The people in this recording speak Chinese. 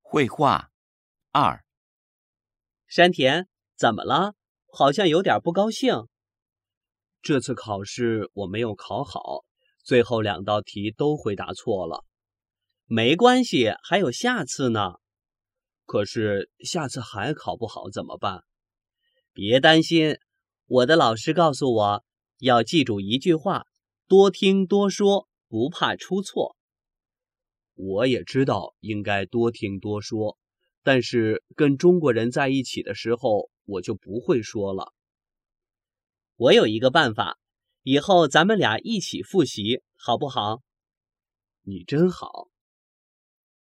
绘画2。 山田，怎么了？好像有点不高兴。 这次考试我没有考好，最后2道题都回答错了。 没关系，还有下次呢。 可是下次还考不好怎么办？ 别担心，我的老师告诉我，要记住一句话：多听多说，不怕出错。 我也知道应该多听多说，但是跟中国人在一起的时候，我就不会说了。 我有一个办法，以后咱们俩一起复习，好不好？ 你真好。